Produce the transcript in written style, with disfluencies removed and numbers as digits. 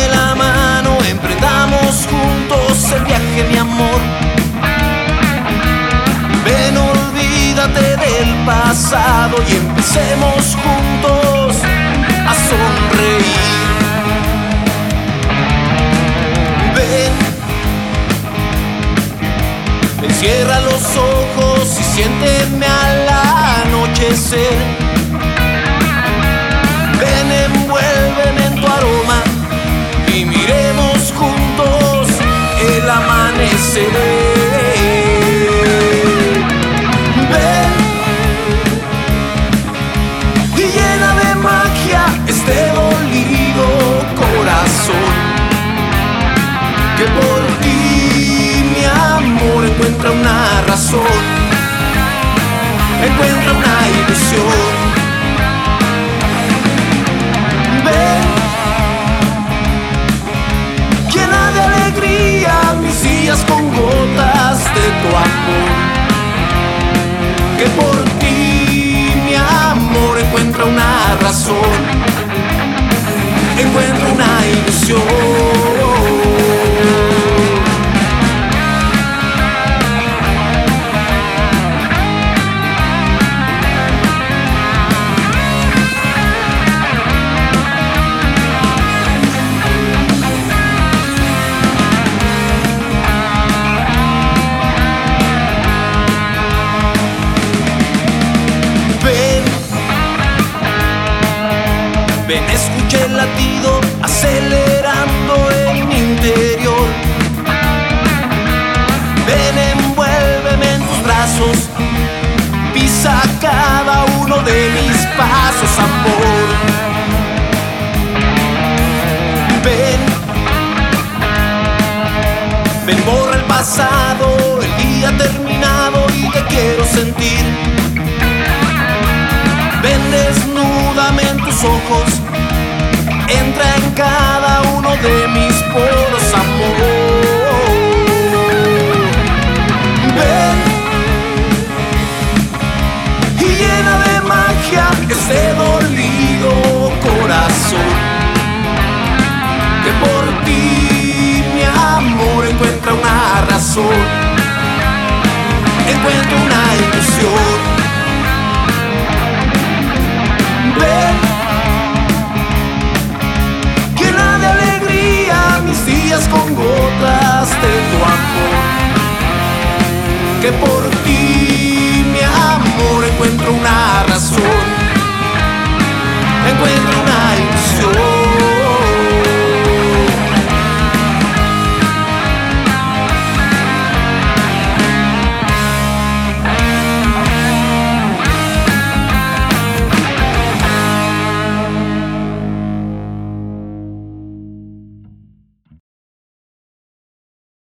de la mano, emprendamos juntos el viaje, mi amor. Ven, olvídate del pasado y empecemos juntos a sonreír. Ven, cierra los ojos y siénteme al anochecer. Ven, envuélveme en tu aroma y miremos juntos el amanecer. Ven y llena de magia este dolido corazón, que por ti, mi amor, encuentra una razón, encuentra una ilusión. Ven, llena de alegría mis días con gotas de tu amor, que por ti, mi amor, encuentra una razón, encuentra una ilusión. Ven, escucha el latido acelerando en mi interior. Ven, envuélveme en tus brazos, pisa cada uno de mis pasos, amor. Ven, ven, borra el pasado, el día terminado y te quiero sentir. Ven, desnúdame en tus ojos, entra en cada uno de mis poros, amor. Ven y llena de magia este dolido corazón, que por ti, mi amor, encuentra una razón,